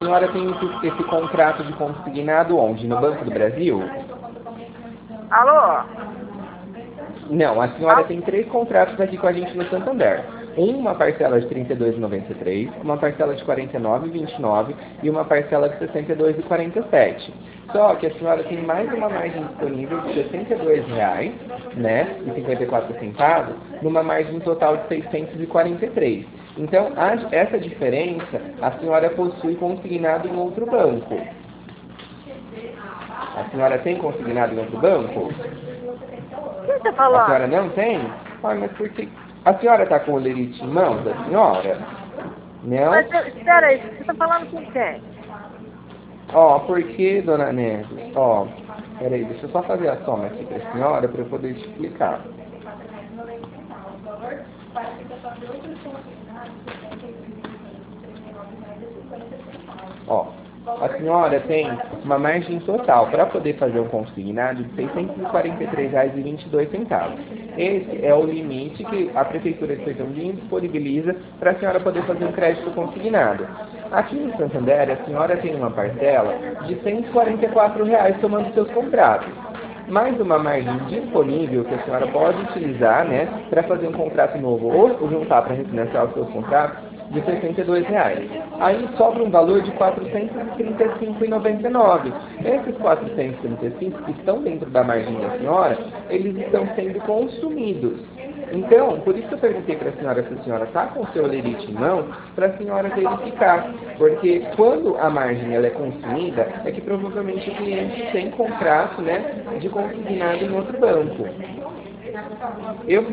A senhora tem esse contrato de consignado onde? No Banco do Brasil? Alô? Não, a senhora tem 3 contratos aqui com a gente no Santander. Uma parcela de R$ 32,93, uma parcela de R$ 49,29 e uma parcela de R$ 62,47. Só que a senhora tem mais uma margem disponível de R$ 62,00, né, e 54 centavos, numa margem total de 643. Então, essa diferença a senhora possui consignado em outro banco. A senhora tem consignado em outro banco? Quem está A falando? senhora não tem? Ah, mas por que... A senhora está com o lerite em mãos, a senhora? Não? Mas, espera aí, você está falando com quem? Ó, por que, dona Neves? Ó, peraí, deixa eu só fazer a soma aqui para a senhora para eu poder te explicar. Ó, a senhora tem uma margem total para poder fazer um consignado de R$ 643,22. Esse é o limite que a Prefeitura de Sertãozinho disponibiliza para a senhora poder fazer um crédito consignado. Aqui no Santander, a senhora tem uma parcela de R$ 144,00 tomando seus contratos. Mais uma margem disponível que a senhora pode utilizar, né, para fazer um contrato novo ou juntar para refinanciar os seus contratos de R$ 62,00. Aí sobra um valor de R$ 435,99. Esses 435 que estão dentro da margem da senhora, eles estão sendo consumidos. Então, por isso eu perguntei para a senhora se a senhora está com o seu lerite em mão, para a senhora verificar. Porque quando a margem ela é consumida, é que provavelmente o cliente tem contrato, né, de consignado em outro banco. Eu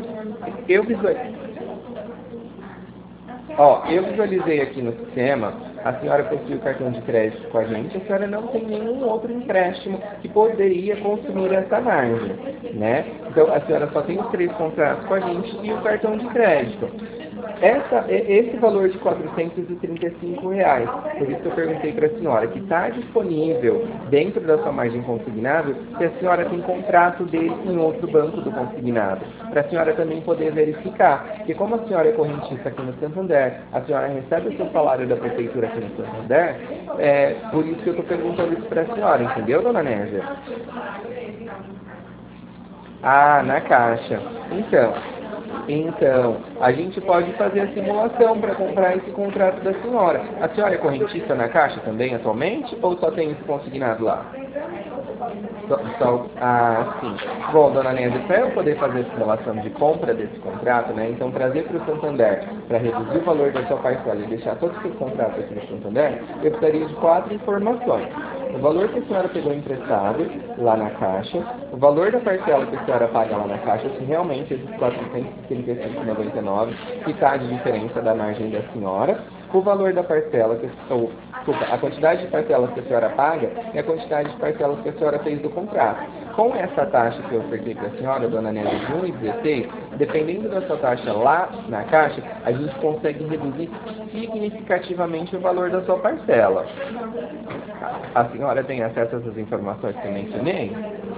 visualizei aqui no sistema, a senhora possui o cartão de crédito com a gente, a senhora não tem nenhum outro empréstimo que poderia consumir essa margem, né? Então, a senhora só tem os 3 contratos com a gente e o cartão de crédito. Esse valor de R$ 435,00, por isso que eu perguntei para a senhora, que está disponível dentro da sua margem consignado, se a senhora tem contrato dele em outro banco do consignado, para a senhora também poder verificar, porque como a senhora é correntista aqui no Santander, a senhora recebe o seu salário da Prefeitura aqui no Santander, por isso que eu estou perguntando isso para a senhora, entendeu, dona Nésia? Ah, na Caixa. Então, a gente pode fazer a simulação para comprar esse contrato da senhora. A senhora é correntista na Caixa também atualmente ou só tem esse consignado lá? Sim. Bom, dona Nézia, para eu poder fazer a simulação de compra desse contrato, né, então trazer para o Santander, para reduzir o valor da sua parcela e deixar todos os seus contratos aqui no Santander, eu precisaria de 4 informações. O valor que a senhora pegou emprestado lá na Caixa, o valor da parcela que a senhora paga lá na Caixa, se realmente esses R$ 435,99 que está de diferença da margem da senhora, o valor da parcela, a quantidade de parcelas que a senhora paga e a quantidade de parcelas que a senhora fez do contrato. Com essa taxa que eu ofertei para a senhora, dona Nélia, de 1,16, dependendo da sua taxa lá na Caixa, a gente consegue reduzir significativamente o valor da sua parcela. A senhora tem acesso a essas informações que eu mencionei?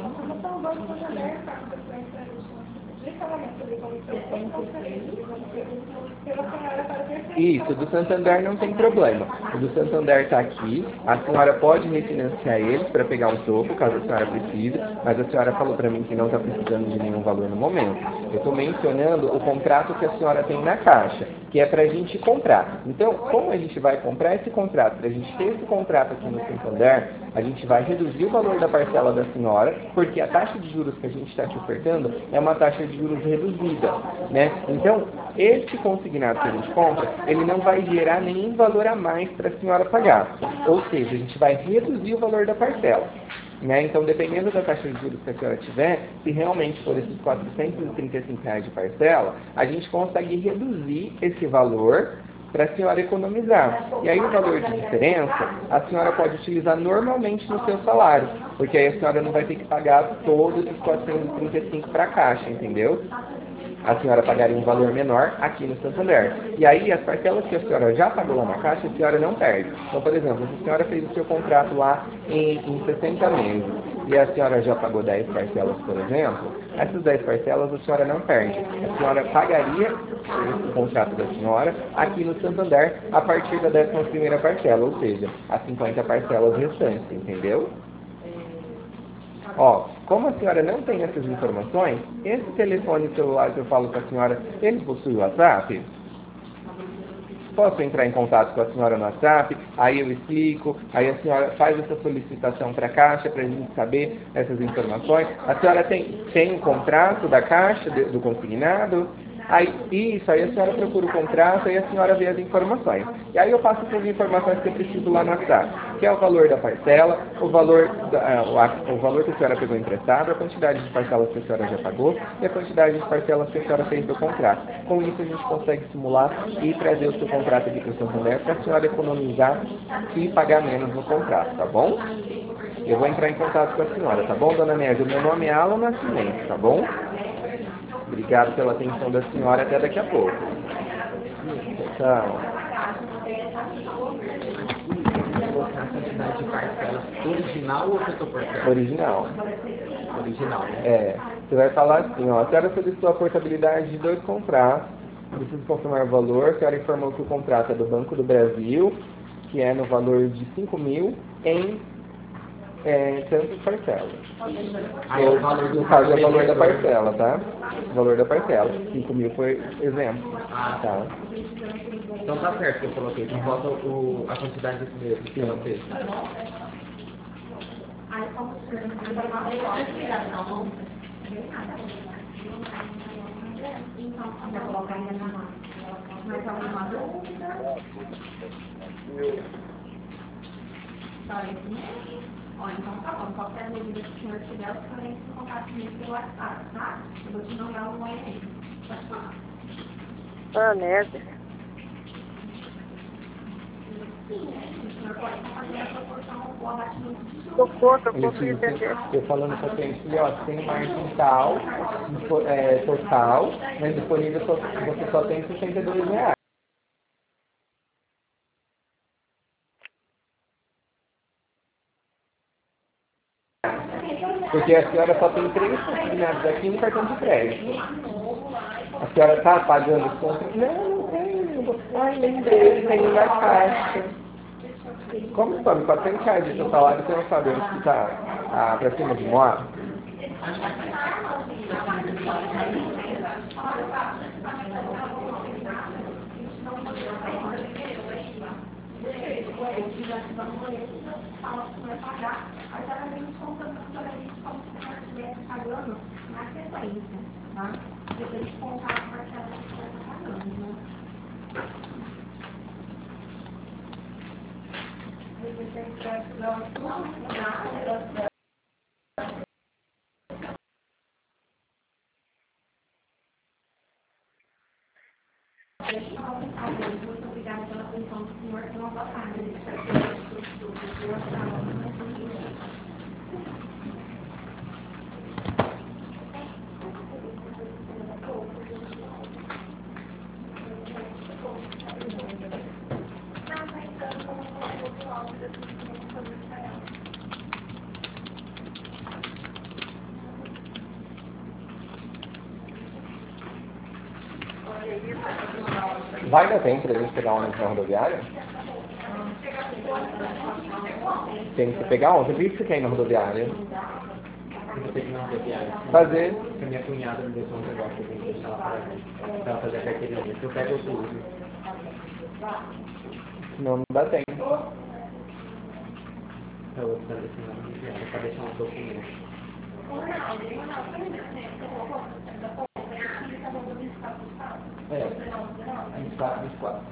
Isso, do Santander não tem problema. O do Santander está aqui, a senhora pode refinanciar eles para pegar um troco, caso a senhora precise, mas a senhora falou para mim que não está precisando de nenhum valor no momento. Eu estou mencionando o contrato que a senhora tem na Caixa, que é para a gente comprar. Então, como a gente vai comprar esse contrato, para a gente ter esse contrato aqui no Santander, a gente vai reduzir o valor da parcela da senhora, porque a taxa de juros que a gente está te ofertando é uma taxa de juros reduzida, né? Então, esse consignado que a gente compra, ele não vai gerar nenhum valor a mais para a senhora pagar. Ou seja, a gente vai reduzir o valor da parcela. Né? Então, dependendo da taxa de juros que a senhora tiver, se realmente for esses R$ 435,00 de parcela, a gente consegue reduzir esse valor para a senhora economizar. E aí o valor de diferença, a senhora pode utilizar normalmente no seu salário, porque aí a senhora não vai ter que pagar todos esses 435 para a Caixa, entendeu? A senhora pagaria um valor menor aqui no Santander. E aí, as parcelas que a senhora já pagou lá na Caixa, a senhora não perde. Então, por exemplo, se a senhora fez o seu contrato lá em 60 meses, e a senhora já pagou 10 parcelas, por exemplo, essas 10 parcelas a senhora não perde. A senhora pagaria o contrato da senhora aqui no Santander a partir da 11ª parcela, ou seja, as 50 parcelas restantes, entendeu? Ó, como a senhora não tem essas informações, esse telefone celular que eu falo com a senhora, ele possui WhatsApp? Posso entrar em contato com a senhora no WhatsApp, aí eu explico, aí a senhora faz essa solicitação para a Caixa para a gente saber essas informações. A senhora tem um contrato da Caixa, do consignado? Aí a senhora procura o contrato e a senhora vê as informações. E aí eu passo as informações que eu preciso lá no WhatsApp, que é o valor da parcela, o valor que a senhora pegou emprestado, a quantidade de parcelas que a senhora já pagou e a quantidade de parcelas que a senhora fez do contrato. Com isso a gente consegue simular e trazer o seu contrato aqui para o Santander para a senhora economizar e pagar menos no contrato, tá bom? Eu vou entrar em contato com a senhora, tá bom, dona Nédia? Meu nome é Alan Nascimento, tá bom? Obrigado pela atenção da senhora. Até daqui a pouco. Tchau. Colocar a quantidade de parcelas original ou fotoportela? Original. Original, né? É. Você vai falar assim, ó. A senhora solicitou a portabilidade de 2 contratos. Preciso confirmar o valor. A senhora informou que o contrato é do Banco do Brasil, que é no valor de 5.000 em tantas parcelas. Aí o valor do No caso é o valor da devedor. parcela, tá? O valor da parcela. 5.000 foi exemplo. Tá? Então tá certo que eu coloquei. Então falta a quantidade desse mesmo que ela fez. Ó, então tá bom, qualquer dúvida que o senhor tiver, o senhor entra em contato comigo pelo WhatsApp, tá? Eu vou te mandar um oi aí. Pode falar. Ah, merda. Sim, o senhor pode estar fazendo a proporção ou abatimento de juros. Tocou, Ele fui disse, entender. eu falando com o cliente, ó, tem margem tal, total, mas disponível você só tem R$ 62. Porque a senhora só tem 3 consignados aqui no cartão de crédito. A senhora está pagando os contratos? Não tenho. Ai, lembrei, tenho na caixa. Como sobe R$ 400 do seu salário, você não sabe onde está para cima de moar? Muito obrigada pela atenção do senhor. Uma boa tarde. Vai dar tempo pra gente pegar ônibus na rodoviária? Tem que pegar ônibus. Por que você quer ir na rodoviária? Eu vou ter que ir na rodoviária. Fazer. Porque a minha cunhada me deixou um negócio que eu tenho que deixar lá pra ela fazer a carteirinha. Se eu pego tudo. Senão não dá tempo. Eu vou precisar desse na rodoviária pra deixar um documento. É. 24, 24.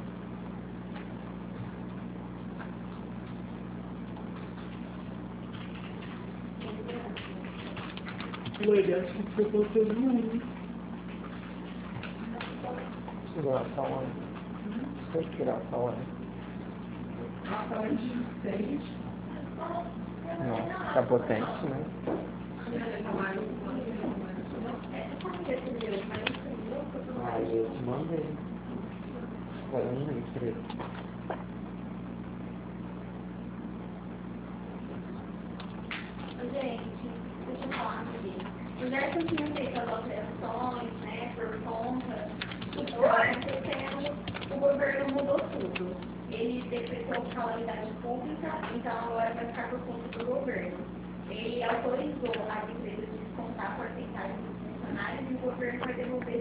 Legal, acho que você botou muito. Tirar essa hora. Deixa eu tirar essa hora. Nossa, tá potente, né? Ah, eu te mandei. Agora eu não lembro direito. Gente, que eu tinha feito as alterações, né, por conta do que estava acontecendo, o governo mudou tudo. Ele decretou calamidade pública, então agora vai ficar por conta do governo. Ele autorizou as empresas de descontar a porcentagem dos funcionários e o governo vai devolver